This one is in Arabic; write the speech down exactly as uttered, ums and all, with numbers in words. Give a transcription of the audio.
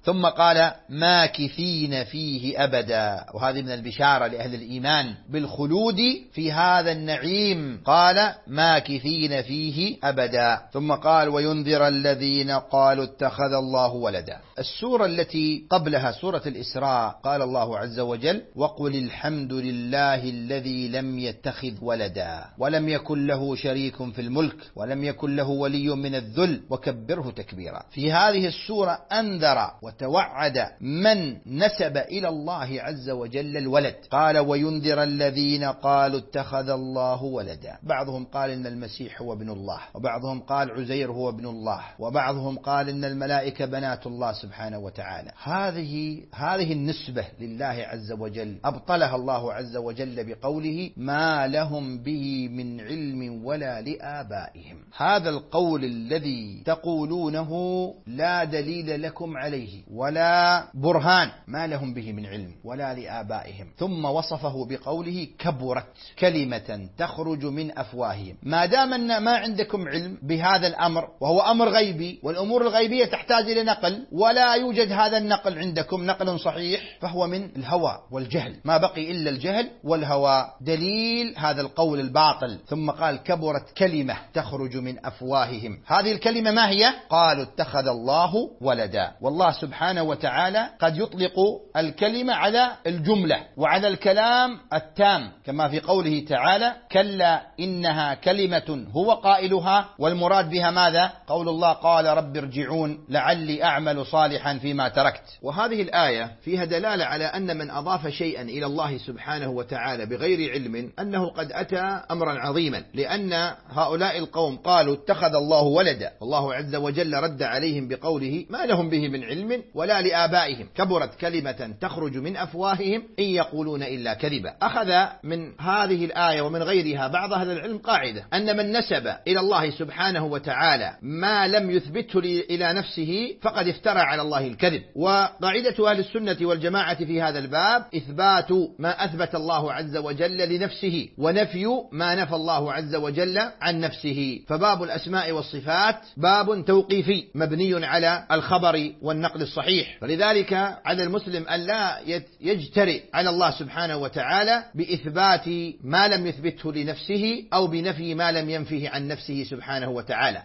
ثم قال ماكثين فيه أبدا، وهذه من البشارة لأهل الإيمان بالخلود في هذا النعيم، قال ماكثين فيه أبدا. ثم قال وينذر الذين قالوا اتخذ الله ولدا. السورة التي قبلها سورة الإسراء قال الله عز وجل وقل الحمد لله الذي لم يتخذ ولدا ولم يكن له شريك في الملك ولم يكن له ولي من الذل وكبره تكبيرا. في هذه السورة أنذر وتوعد من نسب إلى الله عز وجل الولد، قال وينذر الذين قالوا اتخذ الله ولدا. بعضهم قال إن المسيح هو ابن الله، وبعضهم قال عزير هو ابن الله، وبعضهم قال إن الملائكة بنات الله سبحانه وتعالى. هذه هذه النسبة لله عز وجل أبطلها الله عز وجل بقوله ما لهم به من علم ولا لآبائهم. هذا القول الذي تقولونه لا دليل لكم عليه ولا برهان، ما لهم به من علم ولا لآبائهم. ثم وصفه بقوله كبرت كلمة تخرج من أفواههم. ما دام أن ما عندكم علم بهذا الأمر وهو أمر غيبي، والأمور الغيبية تحتاج إلى نقل ولا يوجد هذا النقل عندكم نقل صحيح، فهو من الهوى والجهل، ما بقي إلا الجهل والهوى، دليل هذا القول الباطل. ثم قال كبرت كلمة تخرج من أفواههم. هذه الكلمة ما هي؟ قالوا اتخذ الله ولدا. والله سبحانه وتعالى قد يطلق الكلمة على الجملة وعلى الكلام التام، كما في قوله تعالى كلا إنها كلمة هو قائلها، والمراد بها ماذا؟ قول الله قال رب ارجعون لعلي أعمل صالحا فيما تركت. وهذه الآية فيها دلالة على أن من أضاف شيئا إلى الله سبحانه وتعالى بغير علم أنه قد أتى أمرا عظيما، لأن هؤلاء القوم قالوا اتخذ الله ولدا، الله عز وجل رد عليهم بقوله ما لهم به من علم ولا لآبائهم كبرت كلمة تخرج من أفواههم إن يقولون إلا كذبا. أخذ من هذه الآية ومن غيرها بعض أهل العلم قاعدة أن من نسب إلى الله سبحانه وتعالى ما لم يثبته إلى نفسه فقد افترى على الله الكذب. وقاعدة أهل السنة والجماعة في هذا الباب إثبات ما أثبت الله عز وجل لنفسه ونفي ما نفى الله عز وجل عن نفسه. فباب الأسماء والصفات باب توقيفي مبني على الخبر والنقل الصحيح، فلذلك على المسلم أن لا يجترئ على الله سبحانه وتعالى بإثبات ما لم يثبته لنفسه أو بنفي ما لم ينفه عن نفسه سبحانه وتعالى.